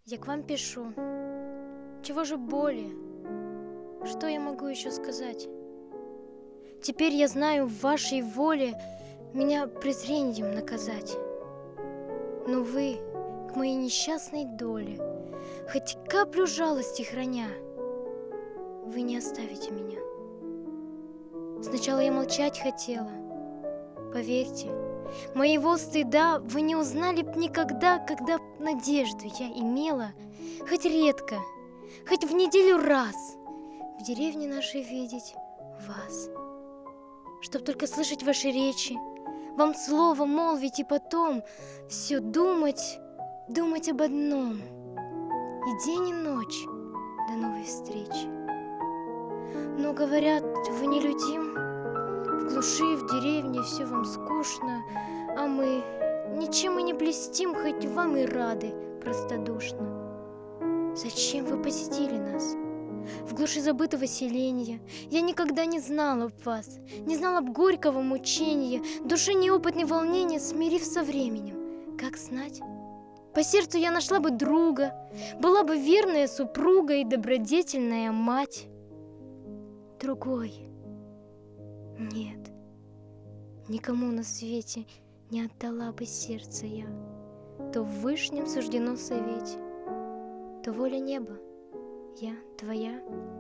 Я к вам пишу. Чего же более? Что я могу еще сказать? Теперь я знаю, в вашей воле меня презрением наказать. Но вы к моей несчастной доле, хоть каплю жалости храня, вы не оставите меня. Сначала я молчать хотела. Поверьте, моего стыда вы не узнали б никогда, когда б надежду я имела, хоть редко, хоть в неделю раз, в деревне нашей видеть вас. Чтоб только слышать ваши речи, вам слово молвить и потом все думать, думать об одном, и день и ночь до новой встречи. Но говорят, вы нелюдим, в глуши, в деревне все вам скучно, а мы ничем и не блестим, хоть вам и рады простодушно. Зачем вы посетили нас? В глуши забытого селения я никогда не знала б вас, не знала б горького мучения, души неопытной волнения, смирив со временем. Как знать? По сердцу я нашла бы друга, была бы верная супруга и добродетельная мать. Другой. Нет, никому на свете не отдала бы сердце я. То в вышнем суждено совете, то воля неба, я твоя.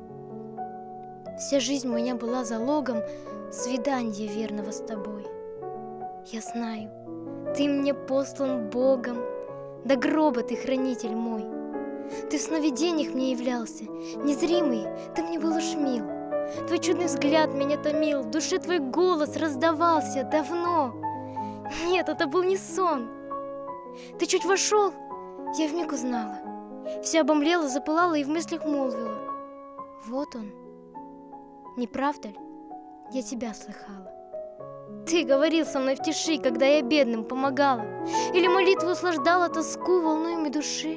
Вся жизнь моя была залогом свидания верного с тобой. Я знаю, ты мне послан Богом, до гроба ты хранитель мой. Ты в сновидениях мне являлся, незримый, ты мне был уж мил. Твой чудный взгляд меня томил, в душе твой голос раздавался давно. Нет, это был не сон. Ты чуть вошел, я вмиг узнала. Вся обомлела, запылала и в мыслях молвила: вот он. Не правда ли? Я тебя слыхала. Ты говорил со мной в тиши, когда я бедным помогала, или молитву услаждала тоску волнуями души.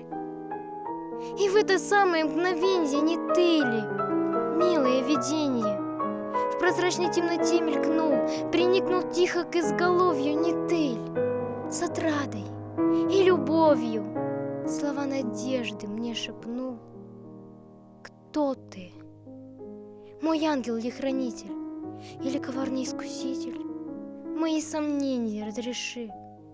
И в это самое мгновенье не ты ли, милое видение, в прозрачной темноте мелькнул, приникнул тихо к изголовью, не ты ль, с отрадой и любовью слова надежды мне шепнул? Кто ты? Мой ангел ли хранитель, или коварный искуситель? Мои сомнения разреши.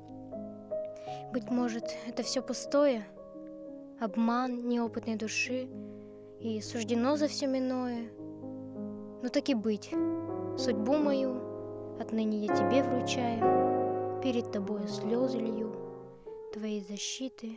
Быть может, это все пустое, обман неопытной души, и суждено за все иное. Но так и быть, судьбу мою отныне я тебе вручаю, перед тобою слезы лью, твоей защиты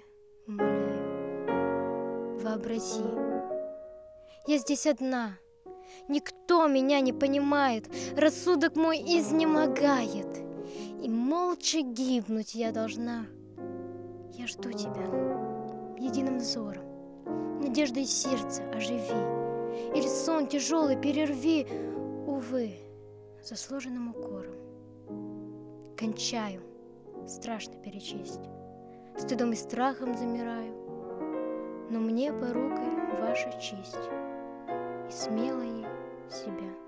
умоляю. Вообрази, я здесь одна, никто меня не понимает, рассудок мой изнемогает, и молча гибнуть я должна. Я жду тебя единым взором, надеждой сердца оживи, или сон тяжелый перерви, увы, за сложенным укором. Кончаю, страшно перечесть, стыдом и страхом замираю, но мне порукой ваша честь, и смело ей себя